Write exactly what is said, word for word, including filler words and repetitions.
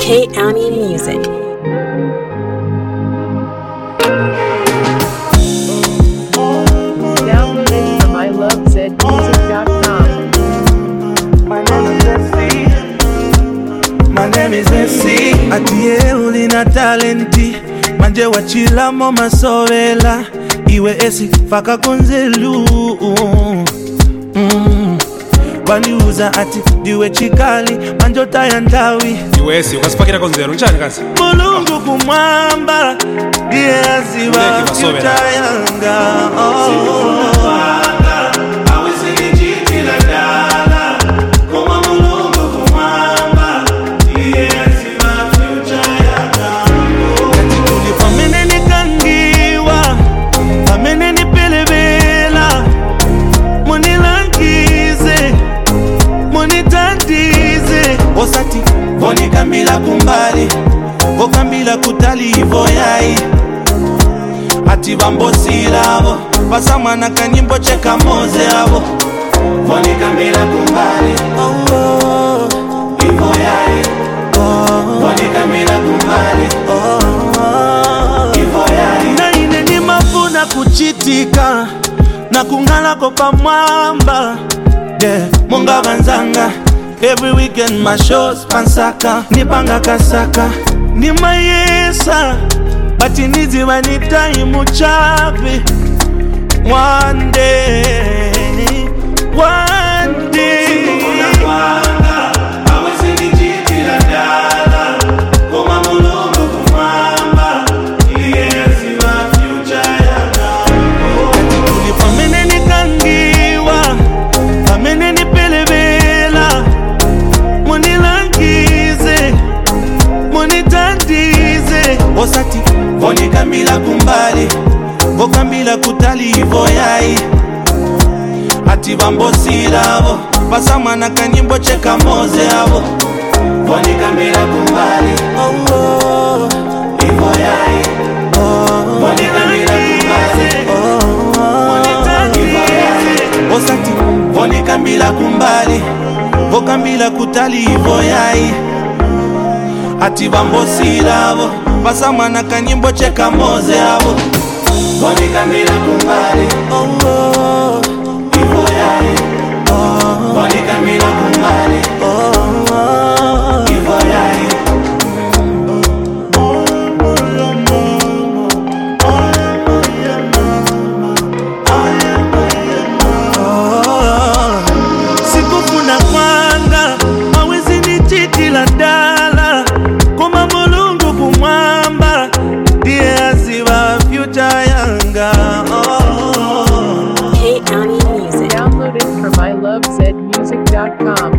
K County Music. Downloaded from I love zed music dot com. My name is Messi. My name is Messi. Atie ulina talenti manje wachilamo masovela iwe esi faka konzelu mm. Baniuza ati diwe chikali manjo tayandawi iwe esi ukasipakira konzelu nchani kazi mulungu kumwamba diye aziwa futayanga oh. Osati, voni kambila kumbali Vokambila kutali ivo yai Ati bambosi lavo Pasamana kanyimbo cheka moze avo Voni kambila kumbali oh, oh. Ivo yai oh. Voni kambila kumbali oh, oh. Ivo yai Na ine ni mafuna kuchitika Na kungala kopa mwamba Yeah, munga banzanga Every weekend my shows pansaka Nipanga kasaka Ni mayesa Bati nizi wanitai muchavi One day One day Sikukuna kwanga Awezi nijitila dala Koma mulungu kumamba Iye asiwa future yaka Kati tulipamene nikangiwa Pamene nipelebela Munilangize, munitandize Osati, voni kambila kumbali Vokambila kutali ivo yai Ati bambosi lavo Pasamana kanyimbo cheka moze avo Voni kambila kumbali oh, oh. Ivo yai oh, voni kambila kumbali oh, oh. Ivo yai Osati, voni kambila kumbali Vokambila kutali ivo yai Ati bambosi lavo Pasamana kanyimbo cheka moze avo Voni kambila kumbali oh, oh. Ivo yai oh, voni kambila kumbali oh, oh. Ivo yai la dala Kuma mulungu kumwamba Diye aziwa future yanga oh. K County Music. Downloaded from I love zed music dot com.